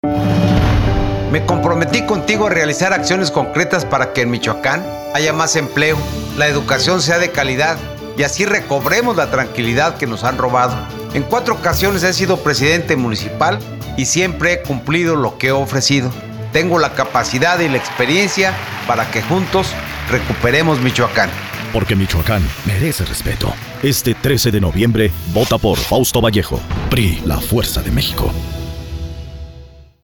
Me comprometí contigo a realizar acciones concretas para que en Michoacán haya más empleo, la educación sea de calidad y así recobremos la tranquilidad que nos han robado. En 4 ocasiones he sido presidente municipal y siempre he cumplido lo que he ofrecido. Tengo la capacidad y la experiencia para que juntos recuperemos Michoacán. Porque Michoacán merece respeto. Este 13 de noviembre, vota por Fausto Vallejo. PRI, la fuerza de México.